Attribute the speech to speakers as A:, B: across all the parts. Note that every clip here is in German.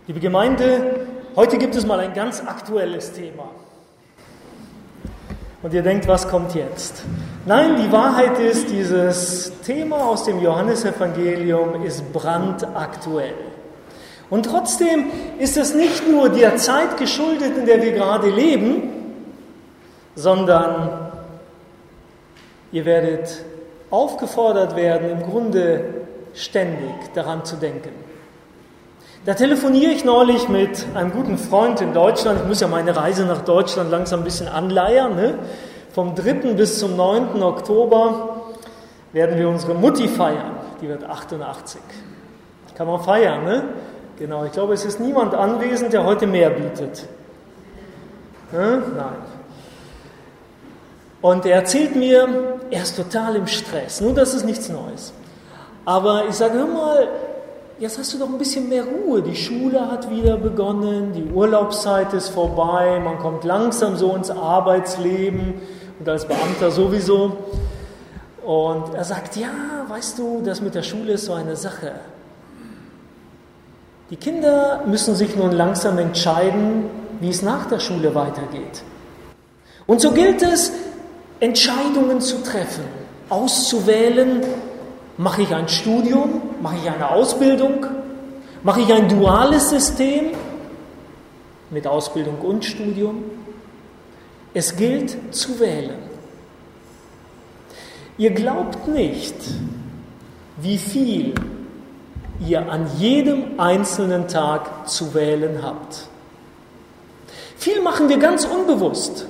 A: Liebe Gemeinde, heute gibt es mal ein ganz aktuelles Thema. Und ihr denkt, was kommt jetzt? Nein, die Wahrheit ist, dieses Thema aus dem Johannesevangelium ist brandaktuell. Und trotzdem ist es nicht nur der Zeit geschuldet, in der wir gerade leben, sondern ihr werdet aufgefordert werden, im Grunde ständig daran zu denken. Da telefoniere ich neulich mit einem guten Freund in Deutschland. Ich muss ja meine Reise nach Deutschland langsam ein bisschen anleiern. Ne? Vom 3. bis zum 9. Oktober werden wir unsere Mutti feiern. Die wird 88. Kann man feiern, ne? Genau, ich glaube, es ist niemand anwesend, der heute mehr bietet. Ne? Nein. Und er erzählt mir, er ist total im Stress. Nun, das ist nichts Neues. Aber ich sage, hör mal, jetzt hast du doch ein bisschen mehr Ruhe. Die Schule hat wieder begonnen, die Urlaubszeit ist vorbei, man kommt langsam so ins Arbeitsleben und als Beamter sowieso. Und er sagt, ja, weißt du, das mit der Schule ist so eine Sache. Die Kinder müssen sich nun langsam entscheiden, wie es nach der Schule weitergeht. Und so gilt es, Entscheidungen zu treffen, auszuwählen. Mache ich ein Studium? Mache ich eine Ausbildung? Mache ich ein duales System mit Ausbildung und Studium? Es gilt zu wählen. Ihr glaubt nicht, wie viel ihr an jedem einzelnen Tag zu wählen habt. Viel machen wir ganz unbewusst.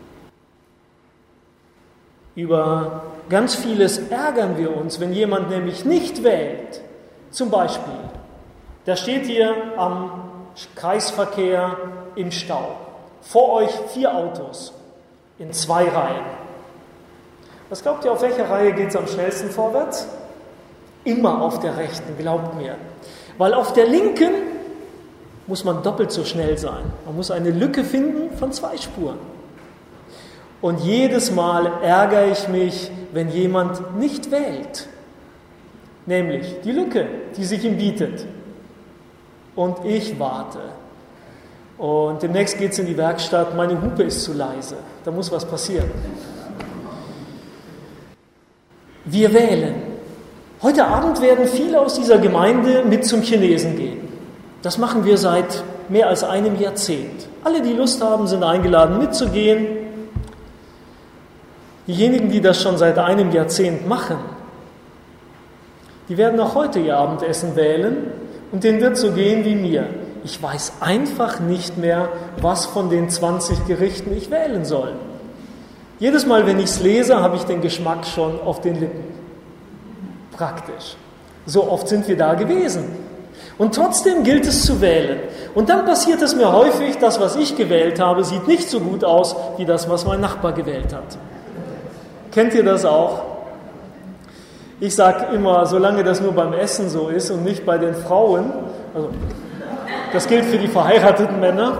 A: Über ganz vieles ärgern wir uns, wenn jemand nämlich nicht wählt. Zum Beispiel, da steht ihr am Kreisverkehr im Stau. Vor euch 4 Autos in 2 Reihen. Was glaubt ihr, auf welcher Reihe geht es am schnellsten vorwärts? Immer auf der rechten, glaubt mir. Weil auf der linken muss man doppelt so schnell sein. Man muss eine Lücke finden von 2 Spuren. Und jedes Mal ärgere ich mich, wenn jemand nicht wählt. Nämlich die Lücke, die sich ihm bietet. Und ich warte. Und demnächst geht es in die Werkstatt, meine Hupe ist zu leise. Da muss was passieren. Wir wählen. Heute Abend werden viele aus dieser Gemeinde mit zum Chinesen gehen. Das machen wir seit mehr als einem Jahrzehnt. Alle, die Lust haben, sind eingeladen mitzugehen. Diejenigen, die das schon seit einem Jahrzehnt machen, die werden auch heute ihr Abendessen wählen und denen wird so gehen wie mir. Ich weiß einfach nicht mehr, was von den 20 Gerichten ich wählen soll. Jedes Mal, wenn ich es lese, habe ich den Geschmack schon auf den Lippen. Praktisch. So oft sind wir da gewesen. Und trotzdem gilt es zu wählen. Und dann passiert es mir häufig, das, was ich gewählt habe, sieht nicht so gut aus, wie das, was mein Nachbar gewählt hat. Kennt ihr das auch? Ich sage immer, solange das nur beim Essen so ist und nicht bei den Frauen, also das gilt für die verheirateten Männer,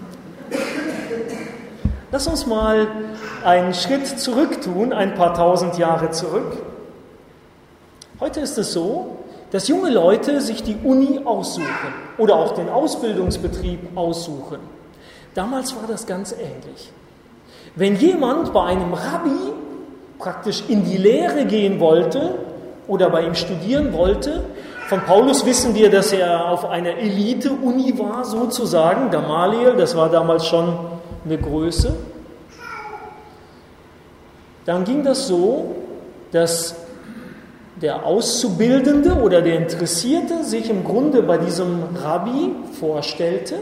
A: lass uns mal einen Schritt zurück tun, ein paar tausend Jahre zurück. Heute ist es so, dass junge Leute sich die Uni aussuchen oder auch den Ausbildungsbetrieb aussuchen. Damals war das ganz ähnlich. Wenn jemand bei einem Rabbi praktisch in die Lehre gehen wollte oder bei ihm studieren wollte. Von Paulus wissen wir, dass er auf einer Elite-Uni war, sozusagen. Gamaliel, das war damals schon eine Größe. Dann ging das so, dass der Auszubildende oder der Interessierte sich im Grunde bei diesem Rabbi vorstellte,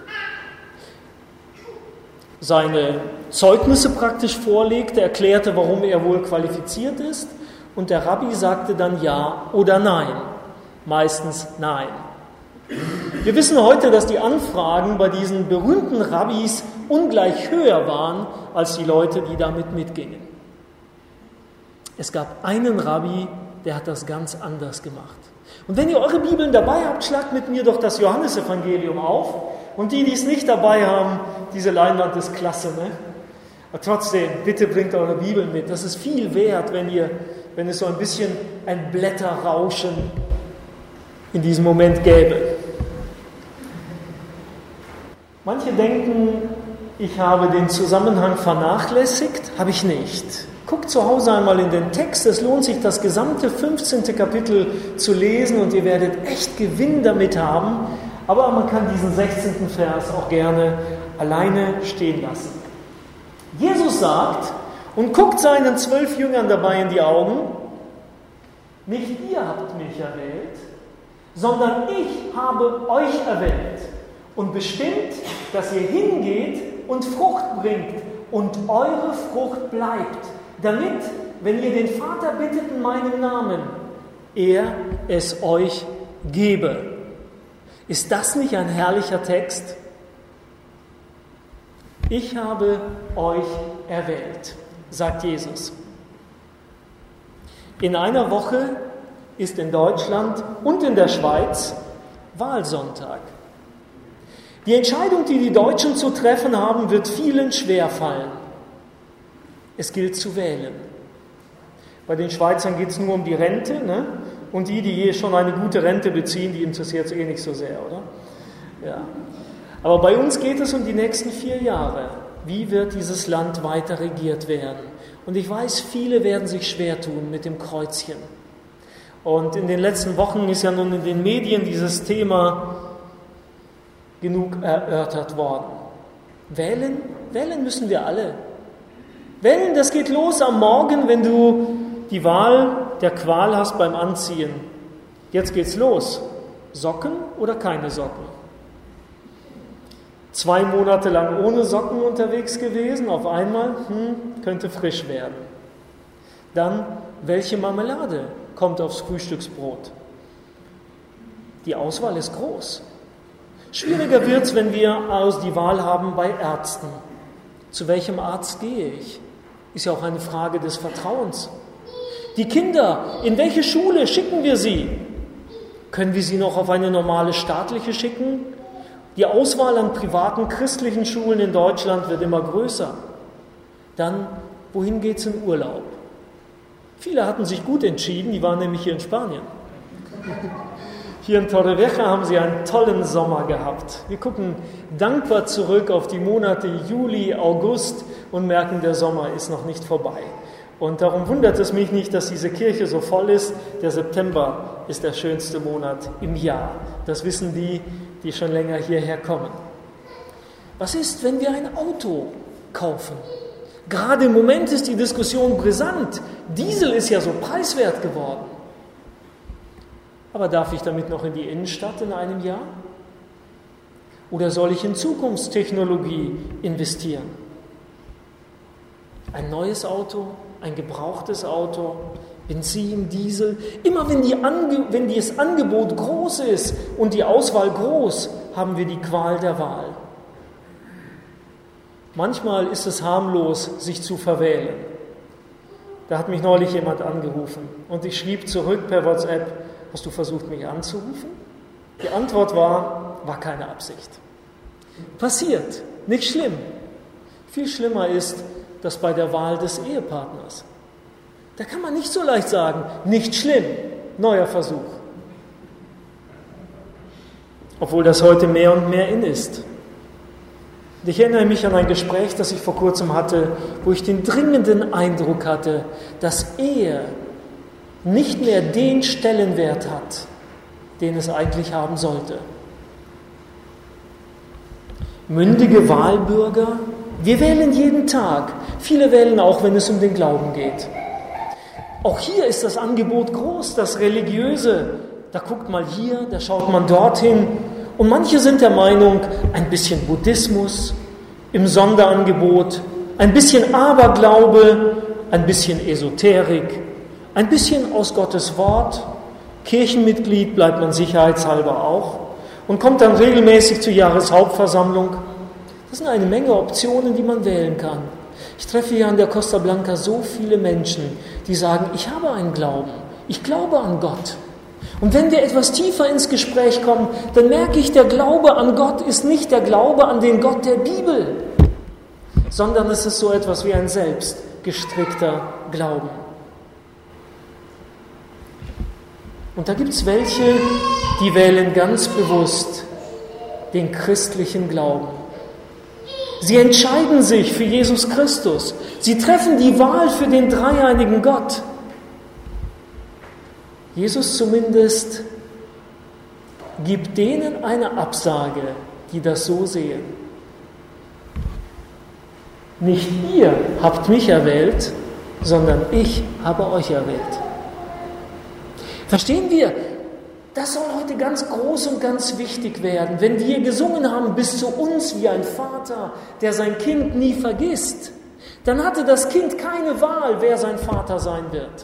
A: seine Zeugnisse praktisch vorlegte, erklärte, warum er wohl qualifiziert ist und der Rabbi sagte dann ja oder nein. Meistens nein. Wir wissen heute, dass die Anfragen bei diesen berühmten Rabbis ungleich höher waren als die Leute, die damit mitgingen. Es gab einen Rabbi, der hat das ganz anders gemacht. Und wenn ihr eure Bibeln dabei habt, schlagt mit mir doch das Johannesevangelium auf. Und die, die es nicht dabei haben, diese Leinwand ist klasse, ne? Aber trotzdem, bitte bringt eure Bibeln mit. Das ist viel wert, wenn es so ein bisschen ein Blätterrauschen in diesem Moment gäbe. Manche denken, ich habe den Zusammenhang vernachlässigt, habe ich nicht. Guckt zu Hause einmal in den Text, es lohnt sich, das gesamte 15. Kapitel zu lesen und ihr werdet echt Gewinn damit haben, aber man kann diesen 16. Vers auch gerne alleine stehen lassen. Jesus sagt und guckt seinen 12 Jüngern dabei in die Augen, nicht ihr habt mich erwählt, sondern ich habe euch erwählt und bestimmt, dass ihr hingeht und Frucht bringt und eure Frucht bleibt, damit, wenn ihr den Vater bittet in meinem Namen, er es euch gebe. Ist das nicht ein herrlicher Text? Ich habe euch erwählt, sagt Jesus. In einer Woche ist in Deutschland und in der Schweiz Wahlsonntag. Die Entscheidung, die die Deutschen zu treffen haben, wird vielen schwerfallen. Es gilt zu wählen. Bei den Schweizern geht es nur um die Rente, ne? Und die schon eine gute Rente beziehen, die interessiert es nicht so sehr, oder? Ja. Aber bei uns geht es um die nächsten 4 Jahre. Wie wird dieses Land weiter regiert werden? Und ich weiß, viele werden sich schwer tun mit dem Kreuzchen. Und in den letzten Wochen ist ja nun in den Medien dieses Thema genug erörtert worden. Wählen müssen wir alle. Wählen, das geht los am Morgen, wenn du die Wahl der Qual hast beim Anziehen. Jetzt geht's los. Socken oder keine Socken? 2 Monate lang ohne Socken unterwegs gewesen, auf einmal, könnte frisch werden. Dann, welche Marmelade kommt aufs Frühstücksbrot? Die Auswahl ist groß. Schwieriger wird es, wenn wir die Wahl haben bei Ärzten. Zu welchem Arzt gehe ich? Ist ja auch eine Frage des Vertrauens. Die Kinder, in welche Schule schicken wir sie? Können wir sie noch auf eine normale staatliche schicken? Die Auswahl an privaten christlichen Schulen in Deutschland wird immer größer. Dann, wohin geht es in Urlaub? Viele hatten sich gut entschieden, die waren nämlich hier in Spanien. Hier in Torrevieja haben sie einen tollen Sommer gehabt. Wir gucken dankbar zurück auf die Monate Juli, August und merken, der Sommer ist noch nicht vorbei. Und darum wundert es mich nicht, dass diese Kirche so voll ist. Der September ist der schönste Monat im Jahr. Das wissen die schon länger hierher kommen. Was ist, wenn wir ein Auto kaufen? Gerade im Moment ist die Diskussion brisant. Diesel ist ja so preiswert geworden. Aber darf ich damit noch in die Innenstadt in einem Jahr? Oder soll ich in Zukunftstechnologie investieren? Ein neues Auto, ein gebrauchtes Auto, Benzin, Diesel. Immer wenn das Angebot groß ist und die Auswahl groß, haben wir die Qual der Wahl. Manchmal ist es harmlos, sich zu verwählen. Da hat mich neulich jemand angerufen und ich schrieb zurück per WhatsApp: Hast du versucht, mich anzurufen? Die Antwort war keine Absicht. Passiert, nicht schlimm. Viel schlimmer ist das bei der Wahl des Ehepartners. Da kann man nicht so leicht sagen, nicht schlimm, neuer Versuch. Obwohl das heute mehr und mehr in ist. Und ich erinnere mich an ein Gespräch, das ich vor kurzem hatte, wo ich den dringenden Eindruck hatte, dass Ehe nicht mehr den Stellenwert hat, den es eigentlich haben sollte. Mündige Wahlbürger, wir wählen jeden Tag. Viele wählen auch, wenn es um den Glauben geht. Auch hier ist das Angebot groß, das Religiöse. Da guckt man hier, da schaut man dorthin. Und manche sind der Meinung, ein bisschen Buddhismus im Sonderangebot, ein bisschen Aberglaube, ein bisschen Esoterik, ein bisschen aus Gottes Wort. Kirchenmitglied bleibt man sicherheitshalber auch und kommt dann regelmäßig zur Jahreshauptversammlung. Das sind eine Menge Optionen, die man wählen kann. Ich treffe hier an der Costa Blanca so viele Menschen, die sagen, ich habe einen Glauben, ich glaube an Gott. Und wenn wir etwas tiefer ins Gespräch kommen, dann merke ich, der Glaube an Gott ist nicht der Glaube an den Gott der Bibel, sondern es ist so etwas wie ein selbstgestrickter Glauben. Und da gibt es welche, die wählen ganz bewusst den christlichen Glauben. Sie entscheiden sich für Jesus Christus. Sie treffen die Wahl für den dreieinigen Gott. Jesus zumindest gibt denen eine Absage, die das so sehen. Nicht ihr habt mich erwählt, sondern ich habe euch erwählt. Verstehen wir? Das soll heute ganz groß und ganz wichtig werden. Wenn wir gesungen haben, bis zu uns wie ein Vater, der sein Kind nie vergisst, dann hatte das Kind keine Wahl, wer sein Vater sein wird.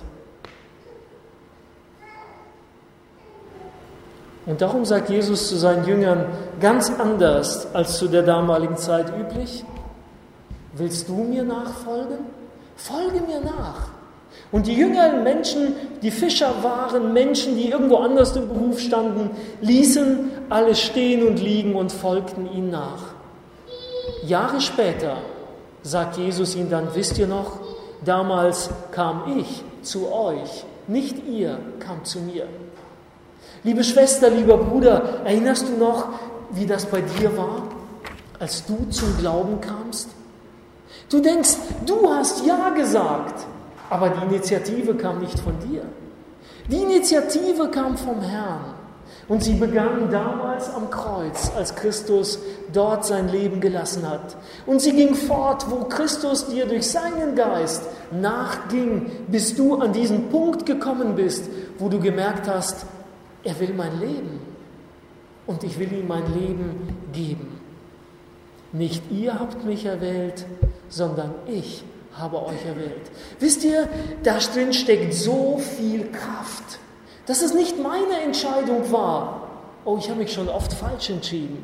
A: Und darum sagt Jesus zu seinen Jüngern ganz anders als zu der damaligen Zeit üblich: Willst du mir nachfolgen? Folge mir nach. Und die Jünger, Menschen, die Fischer waren, Menschen, die irgendwo anders im Beruf standen, ließen alles stehen und liegen und folgten ihm nach. Jahre später sagt Jesus ihnen dann: Wisst ihr noch, damals kam ich zu euch, nicht ihr kamt zu mir. Liebe Schwester, lieber Bruder, erinnerst du noch, wie das bei dir war, als du zum Glauben kamst? Du denkst, du hast Ja gesagt, aber die Initiative kam nicht von dir. Die Initiative kam vom Herrn. Und sie begann damals am Kreuz, als Christus dort sein Leben gelassen hat. Und sie ging fort, wo Christus dir durch seinen Geist nachging, bis du an diesen Punkt gekommen bist, wo du gemerkt hast, er will mein Leben und ich will ihm mein Leben geben. Nicht ihr habt mich erwählt, sondern ich habe euch erwählt. Wisst ihr, da drin steckt so viel Kraft, dass es nicht meine Entscheidung war. Oh, ich habe mich schon oft falsch entschieden.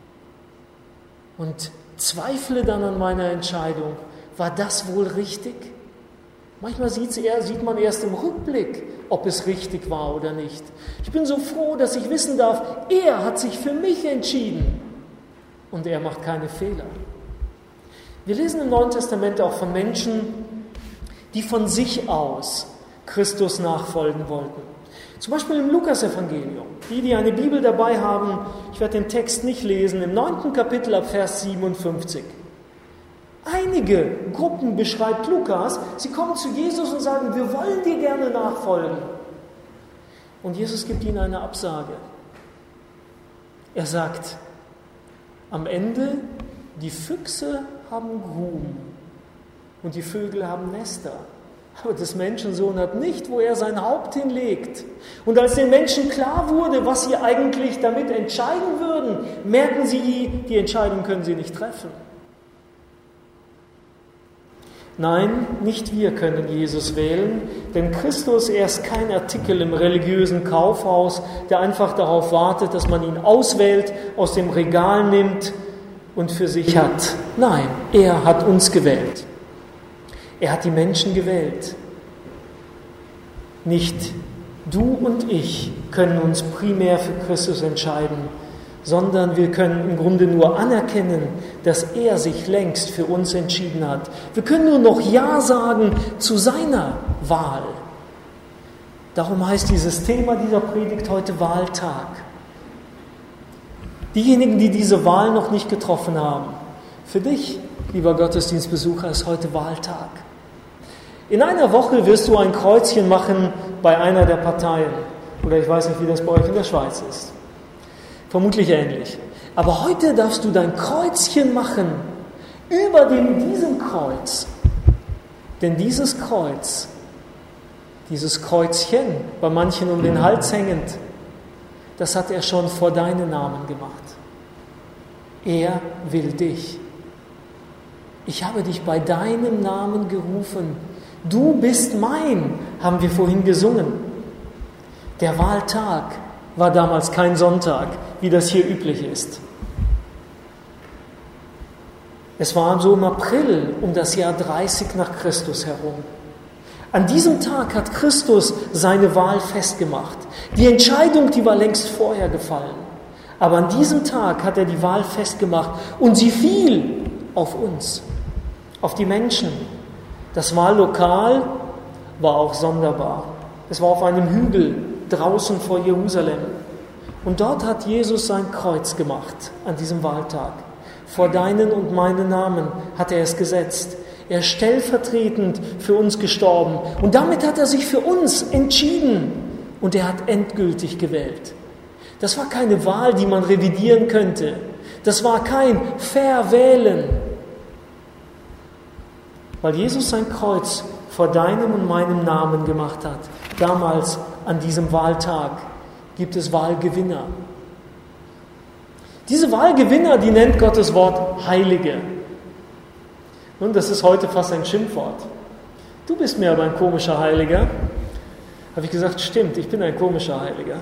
A: Und zweifle dann an meiner Entscheidung. War das wohl richtig? Manchmal sieht man erst im Rückblick, ob es richtig war oder nicht. Ich bin so froh, dass ich wissen darf, er hat sich für mich entschieden. Und er macht keine Fehler. Wir lesen im Neuen Testament auch von Menschen, die von sich aus Christus nachfolgen wollten. Zum Beispiel im Lukas-Evangelium. Die eine Bibel dabei haben, ich werde den Text nicht lesen, im 9. Kapitel ab Vers 57. Einige Gruppen beschreibt Lukas, sie kommen zu Jesus und sagen, wir wollen dir gerne nachfolgen. Und Jesus gibt ihnen eine Absage. Er sagt, am Ende, die Füchse haben Gruben und die Vögel haben Nester. Aber des Menschensohn hat nicht, wo er sein Haupt hinlegt. Und als den Menschen klar wurde, was sie eigentlich damit entscheiden würden, merken sie, die Entscheidung können sie nicht treffen. Nein, nicht wir können Jesus wählen, denn Christus, er ist kein Artikel im religiösen Kaufhaus, der einfach darauf wartet, dass man ihn auswählt, aus dem Regal nimmt und für sich hat. Nein, er hat uns gewählt. Er hat die Menschen gewählt. Nicht du und ich können uns primär für Christus entscheiden, sondern wir können im Grunde nur anerkennen, dass er sich längst für uns entschieden hat. Wir können nur noch Ja sagen zu seiner Wahl. Darum heißt dieses Thema dieser Predigt heute Wahltag. Diejenigen, die diese Wahl noch nicht getroffen haben, für dich, lieber Gottesdienstbesucher, ist heute Wahltag. In einer Woche wirst du ein Kreuzchen machen bei einer der Parteien. Oder ich weiß nicht, wie das bei euch in der Schweiz ist. Vermutlich ähnlich. Aber heute darfst du dein Kreuzchen machen über diesem Kreuz. Denn dieses Kreuz, dieses Kreuzchen, bei manchen um den Hals hängend, das hat er schon vor deinen Namen gemacht. Er will dich. Ich habe dich bei deinem Namen gerufen. Du bist mein, haben wir vorhin gesungen. Der Wahltag war damals kein Sonntag, wie das hier üblich ist. Es war so im April um das Jahr 30 nach Christus herum. An diesem Tag hat Christus seine Wahl festgemacht. Die Entscheidung, die war längst vorher gefallen. Aber an diesem Tag hat er die Wahl festgemacht und sie fiel auf uns, auf die Menschen. Das Wahllokal war auch sonderbar. Es war auf einem Hügel draußen vor Jerusalem. Und dort hat Jesus sein Kreuz gemacht an diesem Wahltag. Vor deinen und meinen Namen hat er es gesetzt. Er ist stellvertretend für uns gestorben. Und damit hat er sich für uns entschieden. Und er hat endgültig gewählt. Das war keine Wahl, die man revidieren könnte. Das war kein Verwählen. Weil Jesus sein Kreuz vor deinem und meinem Namen gemacht hat, damals an diesem Wahltag, gibt es Wahlgewinner. Diese Wahlgewinner, die nennt Gottes Wort Heilige. Nun, das ist heute fast ein Schimpfwort. Du bist mir aber ein komischer Heiliger. Habe ich gesagt, stimmt, ich bin ein komischer Heiliger.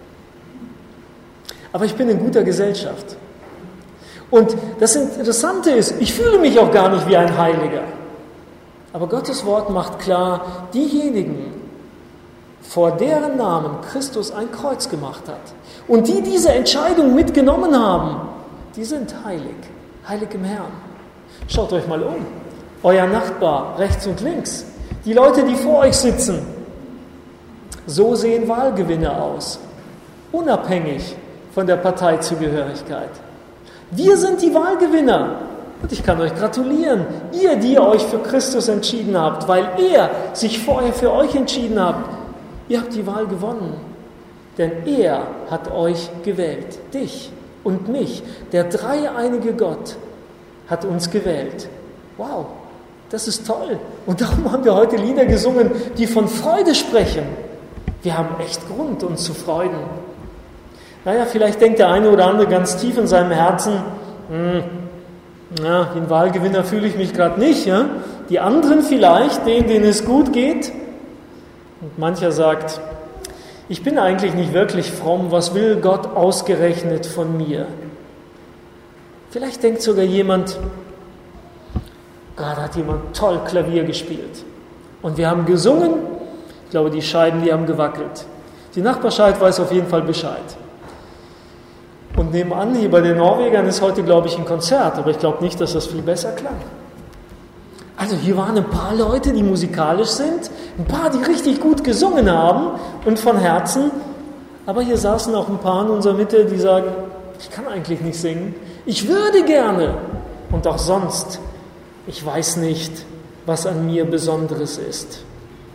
A: Aber ich bin in guter Gesellschaft. Und das Interessante ist, ich fühle mich auch gar nicht wie ein Heiliger. Aber Gottes Wort macht klar, diejenigen, vor deren Namen Christus ein Kreuz gemacht hat und die diese Entscheidung mitgenommen haben, die sind heilig, heilig im Herrn. Schaut euch mal um, euer Nachbar rechts und links, die Leute, die vor euch sitzen, so sehen Wahlgewinner aus, unabhängig von der Parteizugehörigkeit. Wir sind die Wahlgewinner. Und ich kann euch gratulieren, ihr, die euch für Christus entschieden habt, weil er sich vorher für euch entschieden hat. Ihr habt die Wahl gewonnen, denn er hat euch gewählt, dich und mich. Der dreieinige Gott hat uns gewählt. Wow, das ist toll. Und darum haben wir heute Lieder gesungen, die von Freude sprechen. Wir haben echt Grund, uns zu freuen. Naja, vielleicht denkt der eine oder andere ganz tief in seinem Herzen, wie ein Wahlgewinner fühle ich mich gerade nicht. Ja? Die anderen vielleicht, denen es gut geht. Und mancher sagt, ich bin eigentlich nicht wirklich fromm, was will Gott ausgerechnet von mir? Vielleicht denkt sogar jemand, gerade hat jemand toll Klavier gespielt. Und wir haben gesungen, ich glaube, die Scheiben, die haben gewackelt. Die Nachbarschaft weiß auf jeden Fall Bescheid. Und nebenan, hier bei den Norwegern, ist heute, glaube ich, ein Konzert, aber ich glaube nicht, dass das viel besser klang. Also hier waren ein paar Leute, die musikalisch sind, ein paar, die richtig gut gesungen haben und von Herzen, aber hier saßen auch ein paar in unserer Mitte, die sagen, ich kann eigentlich nicht singen, ich würde gerne und auch sonst, ich weiß nicht, was an mir Besonderes ist.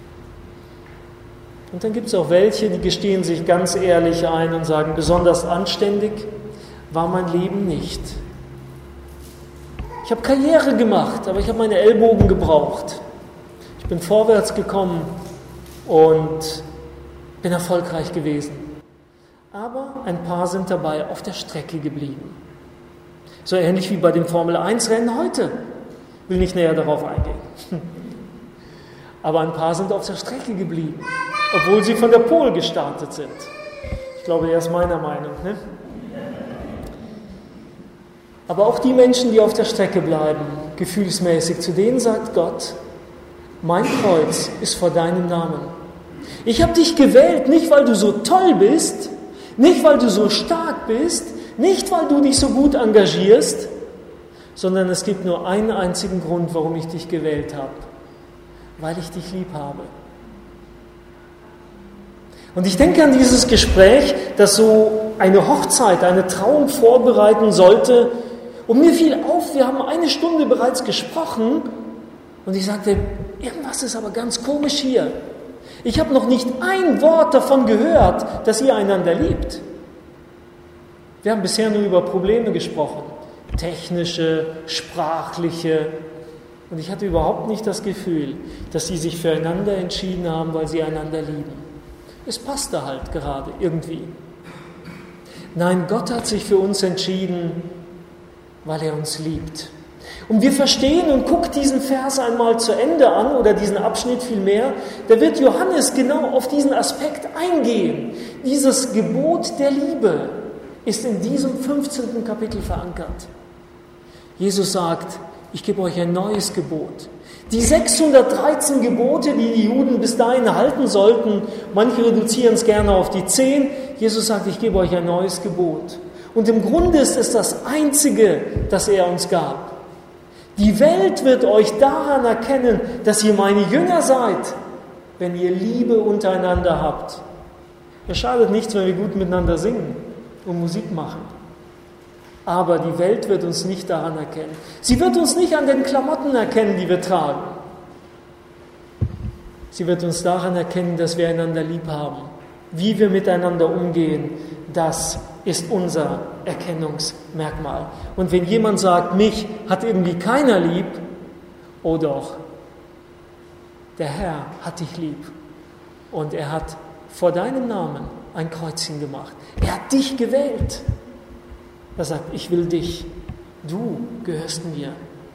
A: Und dann gibt es auch welche, die gestehen sich ganz ehrlich ein und sagen, besonders anständig war mein Leben nicht. Ich habe Karriere gemacht, aber ich habe meine Ellbogen gebraucht. Ich bin vorwärts gekommen und bin erfolgreich gewesen. Aber ein paar sind dabei auf der Strecke geblieben. So ähnlich wie bei dem Formel-1-Rennen heute. Ich will nicht näher darauf eingehen. Aber ein paar sind auf der Strecke geblieben, obwohl sie von der Pole gestartet sind. Ich glaube, er ist meiner Meinung. Ne? Aber auch die Menschen, die auf der Strecke bleiben, gefühlsmäßig, zu denen sagt Gott, mein Kreuz ist vor deinem Namen. Ich habe dich gewählt, nicht weil du so toll bist, nicht weil du so stark bist, nicht weil du dich so gut engagierst, sondern es gibt nur einen einzigen Grund, warum ich dich gewählt habe. Weil ich dich lieb habe. Und ich denke an dieses Gespräch, das so eine Hochzeit, eine Trauung vorbereiten sollte. Und mir fiel auf, wir haben 1 Stunde bereits gesprochen. Und ich sagte, irgendwas ist aber ganz komisch hier. Ich habe noch nicht ein Wort davon gehört, dass ihr einander liebt. Wir haben bisher nur über Probleme gesprochen. Technische, sprachliche. Und ich hatte überhaupt nicht das Gefühl, dass sie sich füreinander entschieden haben, weil sie einander lieben. Es passte halt gerade irgendwie. Nein, Gott hat sich für uns entschieden, weil er uns liebt. Und wir verstehen, und guckt diesen Vers einmal zu Ende an, oder diesen Abschnitt vielmehr, da wird Johannes genau auf diesen Aspekt eingehen. Dieses Gebot der Liebe ist in diesem 15. Kapitel verankert. Jesus sagt, ich gebe euch ein neues Gebot. Die 613 Gebote, die die Juden bis dahin halten sollten, manche reduzieren es gerne auf die 10. Jesus sagt, ich gebe euch ein neues Gebot. Und im Grunde ist es das Einzige, das er uns gab. Die Welt wird euch daran erkennen, dass ihr meine Jünger seid, wenn ihr Liebe untereinander habt. Es schadet nichts, wenn wir gut miteinander singen und Musik machen. Aber die Welt wird uns nicht daran erkennen. Sie wird uns nicht an den Klamotten erkennen, die wir tragen. Sie wird uns daran erkennen, dass wir einander lieb haben. Wie wir miteinander umgehen, das ist unser Erkennungsmerkmal. Und wenn jemand sagt, mich hat irgendwie keiner lieb, oh doch, der Herr hat dich lieb. Und er hat vor deinem Namen ein Kreuzchen gemacht. Er hat dich gewählt. Er sagt, ich will dich. Du gehörst mir.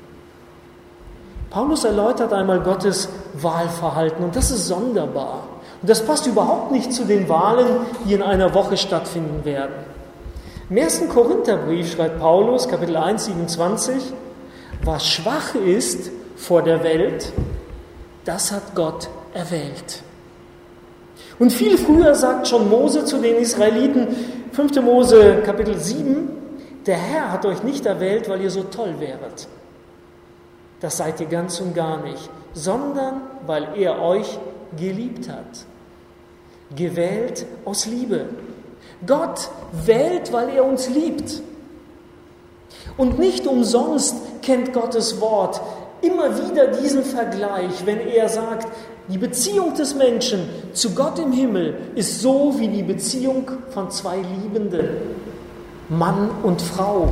A: Paulus erläutert einmal Gottes Wahlverhalten und das ist sonderbar. Und das passt überhaupt nicht zu den Wahlen, die in einer Woche stattfinden werden. Im 1. Korintherbrief schreibt Paulus, Kapitel 1, 27, was schwach ist vor der Welt, das hat Gott erwählt. Und viel früher sagt schon Mose zu den Israeliten, 5. Mose, Kapitel 7, der Herr hat euch nicht erwählt, weil ihr so toll wäret. Das seid ihr ganz und gar nicht, sondern weil er euch geliebt hat. Gewählt aus Liebe. Gott wählt, weil er uns liebt. Und nicht umsonst kennt Gottes Wort immer wieder diesen Vergleich, wenn er sagt, die Beziehung des Menschen zu Gott im Himmel ist so wie die Beziehung von zwei Liebenden, Mann und Frau.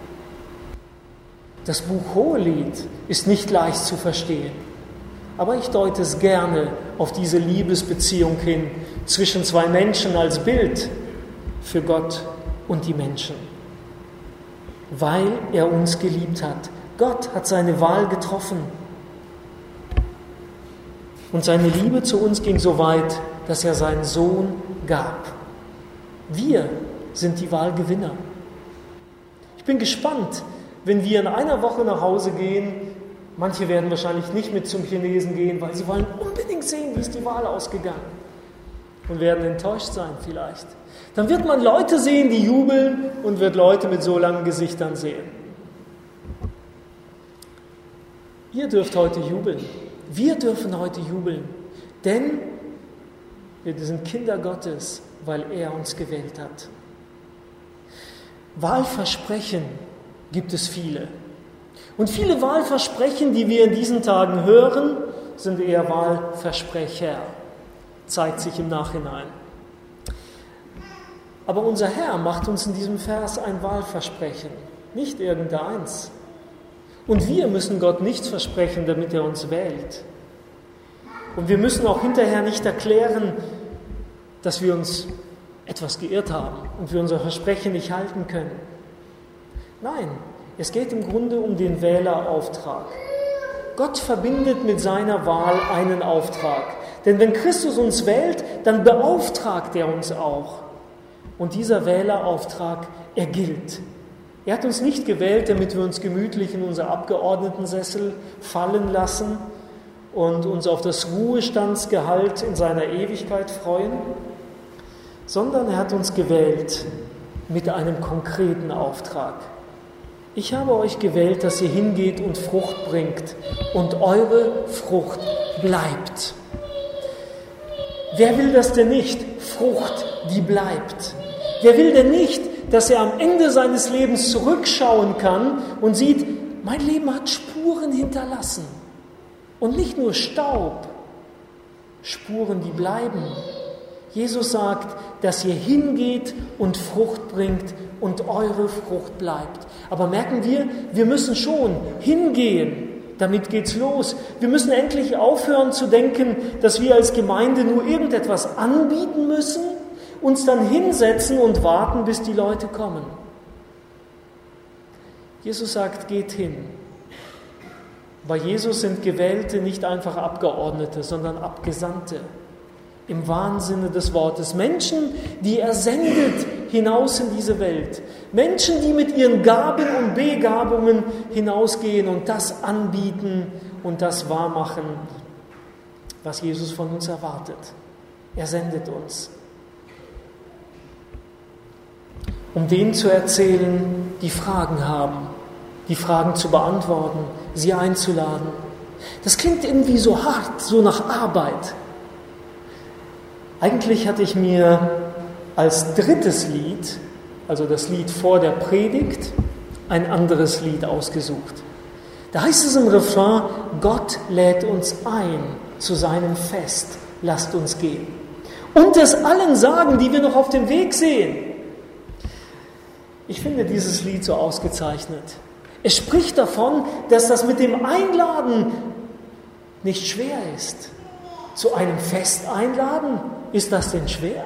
A: Das Buch Hohelied ist nicht leicht zu verstehen, aber ich deute es gerne auf diese Liebesbeziehung hin zwischen zwei Menschen als Bild für Gott und die Menschen, weil er uns geliebt hat. Gott hat seine Wahl getroffen und seine Liebe zu uns ging so weit, dass er seinen Sohn gab. Wir sind die Wahlgewinner. Ich bin gespannt, wenn wir in einer Woche nach Hause gehen. Manche werden wahrscheinlich nicht mit zum Chinesen gehen, weil sie wollen unbedingt sehen, wie ist die Wahl ausgegangen. Und werden enttäuscht sein vielleicht. Dann wird man Leute sehen, die jubeln und wird Leute mit so langen Gesichtern sehen. Ihr dürft heute jubeln. Wir dürfen heute jubeln. Denn wir sind Kinder Gottes, weil er uns gewählt hat. Wahlversprechen gibt es viele. Und viele Wahlversprechen, die wir in diesen Tagen hören, sind eher Wahlversprecher. Zeigt sich im Nachhinein. Aber unser Herr macht uns in diesem Vers ein Wahlversprechen, nicht irgendeins. Und wir müssen Gott nichts versprechen, damit er uns wählt. Und wir müssen auch hinterher nicht erklären, dass wir uns etwas geirrt haben und wir unser Versprechen nicht halten können. Nein, es geht im Grunde um den Wählerauftrag. Gott verbindet mit seiner Wahl einen Auftrag. Denn wenn Christus uns wählt, dann beauftragt er uns auch. Und dieser Wählerauftrag, er gilt. Er hat uns nicht gewählt, damit wir uns gemütlich in unser Abgeordnetensessel fallen lassen und uns auf das Ruhestandsgehalt in seiner Ewigkeit freuen, sondern er hat uns gewählt mit einem konkreten Auftrag. Ich habe euch gewählt, dass ihr hingeht und Frucht bringt und eure Frucht bleibt. Wer will das denn nicht? Frucht, die bleibt. Wer will denn nicht, dass er am Ende seines Lebens zurückschauen kann und sieht, mein Leben hat Spuren hinterlassen. Und nicht nur Staub, Spuren, die bleiben. Jesus sagt, dass ihr hingeht und Frucht bringt und eure Frucht bleibt. Aber merken wir müssen schon hingehen. Damit geht's los. Wir müssen endlich aufhören zu denken, dass wir als Gemeinde nur irgendetwas anbieten müssen, uns dann hinsetzen und warten, bis die Leute kommen. Jesus sagt, geht hin. Bei Jesus sind Gewählte nicht einfach Abgeordnete, sondern Abgesandte. Im wahren Sinne des Wortes. Menschen, die er sendet hinaus in diese Welt. Menschen, die mit ihren Gaben und Begabungen hinausgehen und das anbieten und das wahrmachen, was Jesus von uns erwartet. Er sendet uns. Um denen zu erzählen, die Fragen haben, die Fragen zu beantworten, sie einzuladen. Das klingt irgendwie so hart, so nach Arbeit. Eigentlich hatte ich mir als drittes Lied, also das Lied vor der Predigt, ein anderes Lied ausgesucht. Da heißt es im Refrain, Gott lädt uns ein zu seinem Fest, lasst uns gehen. Und es allen sagen, die wir noch auf dem Weg sehen. Ich finde dieses Lied so ausgezeichnet. Es spricht davon, dass das mit dem Einladen nicht schwer ist. Zu einem Fest einladen, ist das denn schwer?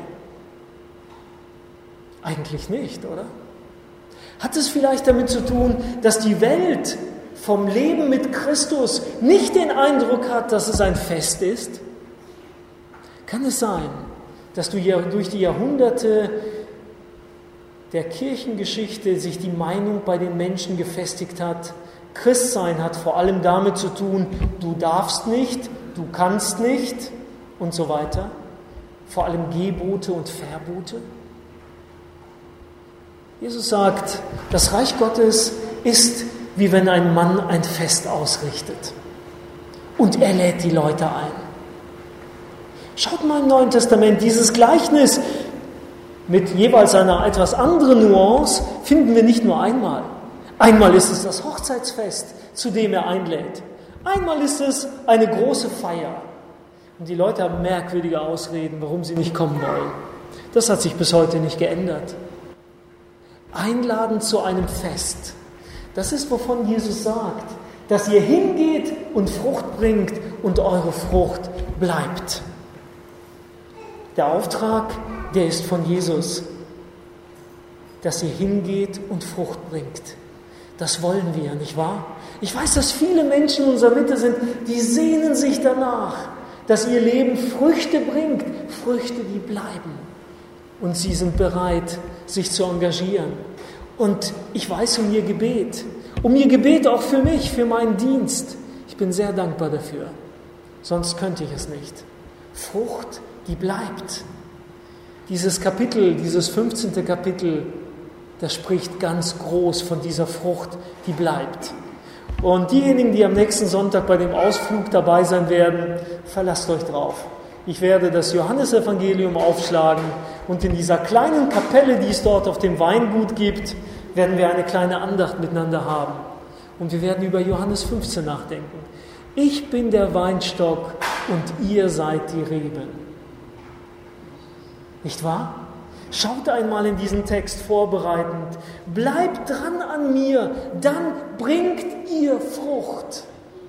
A: Eigentlich nicht, oder? Hat es vielleicht damit zu tun, dass die Welt vom Leben mit Christus nicht den Eindruck hat, dass es ein Fest ist? Kann es sein, dass durch die Jahrhunderte der Kirchengeschichte sich die Meinung bei den Menschen gefestigt hat, Christsein hat vor allem damit zu tun, du darfst nicht, du kannst nicht und so weiter, vor allem Gebote und Verbote? Jesus sagt, das Reich Gottes ist, wie wenn ein Mann ein Fest ausrichtet und er lädt die Leute ein. Schaut mal im Neuen Testament, dieses Gleichnis mit jeweils einer etwas anderen Nuance finden wir nicht nur einmal. Einmal ist es das Hochzeitsfest, zu dem er einlädt. Einmal ist es eine große Feier. Und die Leute haben merkwürdige Ausreden, warum sie nicht kommen wollen. Das hat sich bis heute nicht geändert. Einladen zu einem Fest. Das ist, wovon Jesus sagt, dass ihr hingeht und Frucht bringt und eure Frucht bleibt. Der Auftrag, der ist von Jesus, dass ihr hingeht und Frucht bringt. Das wollen wir, nicht wahr? Ich weiß, dass viele Menschen in unserer Mitte sind, die sehnen sich danach, dass ihr Leben Früchte bringt, Früchte, die bleiben. Und sie sind bereit, sich zu engagieren. Und ich weiß um ihr Gebet auch für mich, für meinen Dienst. Ich bin sehr dankbar dafür, sonst könnte ich es nicht. Frucht, die bleibt. Dieses Kapitel, dieses 15. Kapitel, das spricht ganz groß von dieser Frucht, die bleibt. Und diejenigen, die am nächsten Sonntag bei dem Ausflug dabei sein werden, verlasst euch drauf. Ich werde das Johannesevangelium aufschlagen und in dieser kleinen Kapelle, die es dort auf dem Weingut gibt, werden wir eine kleine Andacht miteinander haben. Und wir werden über Johannes 15 nachdenken. Ich bin der Weinstock und ihr seid die Reben. Nicht wahr? Schaut einmal in diesen Text vorbereitend. Bleibt dran an mir, dann bringt ihr Frucht.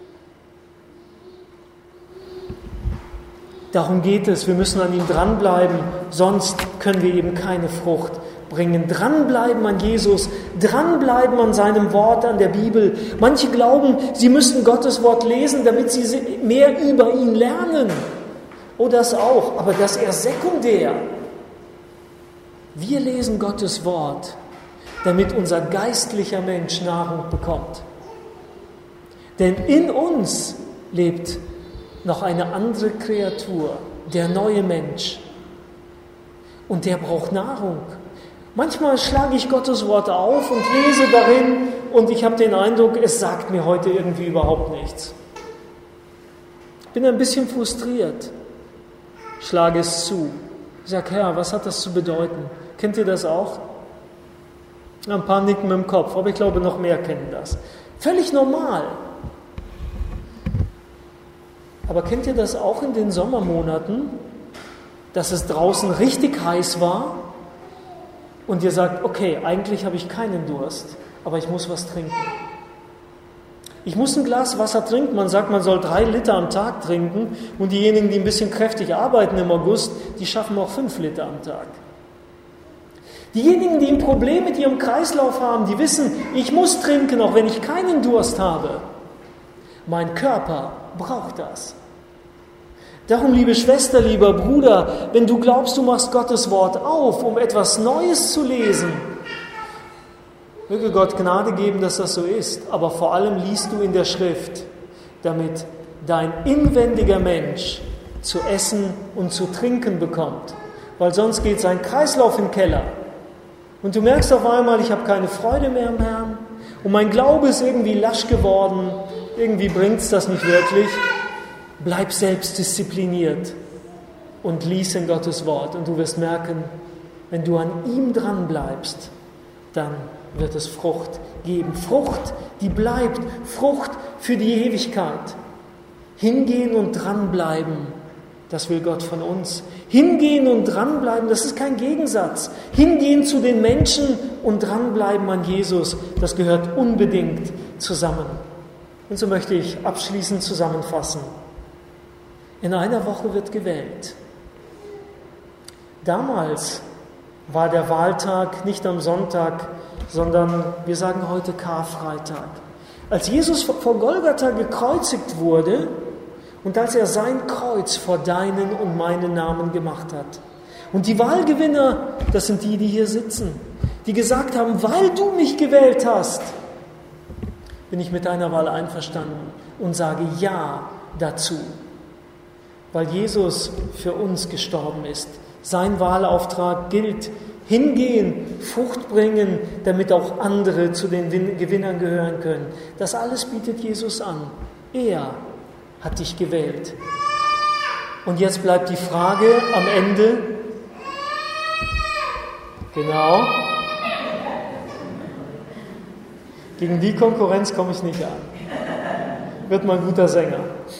A: Darum geht es, wir müssen an ihm dranbleiben, sonst können wir eben keine Frucht bringen. Dranbleiben an Jesus, dranbleiben an seinem Wort, an der Bibel. Manche glauben, sie müssten Gottes Wort lesen, damit sie mehr über ihn lernen. Oh, das auch, aber das eher sekundär. Wir lesen Gottes Wort, damit unser geistlicher Mensch Nahrung bekommt. Denn in uns lebt noch eine andere Kreatur, der neue Mensch. Und der braucht Nahrung. Manchmal schlage ich Gottes Wort auf und lese darin und ich habe den Eindruck, es sagt mir heute irgendwie überhaupt nichts. Ich bin ein bisschen frustriert, schlage es zu. Ich sage, Herr, was hat das zu bedeuten? Kennt ihr das auch? Ein paar nicken mit dem Kopf, aber ich glaube, noch mehr kennen das. Völlig normal. Aber kennt ihr das auch in den Sommermonaten, dass es draußen richtig heiß war und ihr sagt, okay, eigentlich habe ich keinen Durst, aber ich muss was trinken. Ich muss ein Glas Wasser trinken. Man sagt, man soll 3 Liter am Tag trinken und diejenigen, die ein bisschen kräftig arbeiten im August, die schaffen auch 5 Liter am Tag. Diejenigen, die ein Problem mit ihrem Kreislauf haben, die wissen, ich muss trinken, auch wenn ich keinen Durst habe. Mein Körper braucht das. Darum, liebe Schwester, lieber Bruder, wenn du glaubst, du machst Gottes Wort auf, um etwas Neues zu lesen, möge Gott Gnade geben, dass das so ist, aber vor allem liest du in der Schrift, damit dein inwendiger Mensch zu essen und zu trinken bekommt, weil sonst geht sein Kreislauf in den Keller. Und du merkst auf einmal, ich habe keine Freude mehr am Herrn und mein Glaube ist irgendwie lasch geworden, irgendwie bringt es das nicht wirklich. Bleib selbst diszipliniert und lies in Gottes Wort und du wirst merken, wenn du an ihm dran bleibst, dann wird es Frucht geben. Frucht, die bleibt. Frucht für die Ewigkeit. Hingehen und dranbleiben, das will Gott von uns. Hingehen und dranbleiben, das ist kein Gegensatz. Hingehen zu den Menschen und dranbleiben an Jesus, das gehört unbedingt zusammen. Und so möchte ich abschließend zusammenfassen. In einer Woche wird gewählt. Damals war der Wahltag nicht am Sonntag, sondern wir sagen heute Karfreitag. Als Jesus vor Golgatha gekreuzigt wurde und als er sein Kreuz vor deinen und meinen Namen gemacht hat. Und die Wahlgewinner, das sind die hier sitzen, die gesagt haben, weil du mich gewählt hast, bin ich mit deiner Wahl einverstanden und sage Ja dazu. Weil Jesus für uns gestorben ist. Sein Wahlauftrag gilt. Hingehen, Frucht bringen, damit auch andere zu den Gewinnern gehören können. Das alles bietet Jesus an. Er hat dich gewählt. Und jetzt bleibt die Frage am Ende. Genau. Gegen die Konkurrenz komme ich nicht an. Wird mal ein guter Sänger.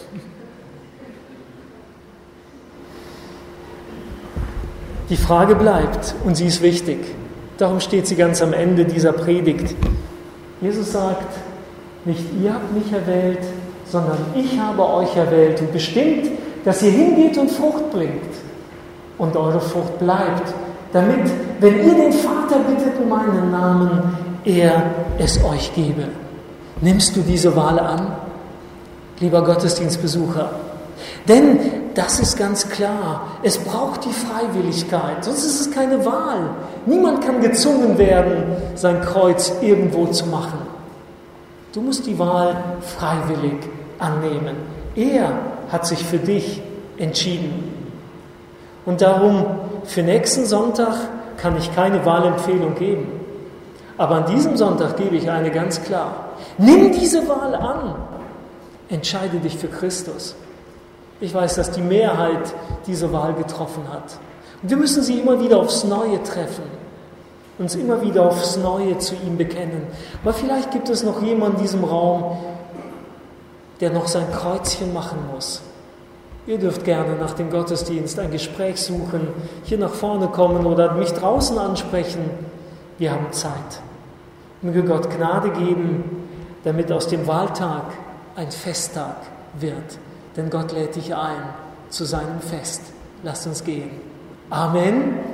A: Die Frage bleibt und sie ist wichtig. Darum steht sie ganz am Ende dieser Predigt. Jesus sagt, nicht ihr habt mich erwählt, sondern ich habe euch erwählt und bestimmt, dass ihr hingeht und Frucht bringt und eure Frucht bleibt, damit, wenn ihr den Vater bittet um meinen Namen, er es euch gebe. Nimmst du diese Wahl an, lieber Gottesdienstbesucher? Denn das ist ganz klar, es braucht die Freiwilligkeit, sonst ist es keine Wahl. Niemand kann gezwungen werden, sein Kreuz irgendwo zu machen. Du musst die Wahl freiwillig annehmen. Er hat sich für dich entschieden. Und darum, für nächsten Sonntag kann ich keine Wahlempfehlung geben. Aber an diesem Sonntag gebe ich eine ganz klar. Nimm diese Wahl an. Entscheide dich für Christus. Ich weiß, dass die Mehrheit diese Wahl getroffen hat. Und wir müssen sie immer wieder aufs Neue treffen, uns immer wieder aufs Neue zu ihm bekennen. Aber vielleicht gibt es noch jemanden in diesem Raum, der noch sein Kreuzchen machen muss. Ihr dürft gerne nach dem Gottesdienst ein Gespräch suchen, hier nach vorne kommen oder mich draußen ansprechen. Wir haben Zeit. Möge Gott Gnade geben, damit aus dem Wahltag ein Festtag wird. Denn Gott lädt dich ein zu seinem Fest. Lasst uns gehen. Amen.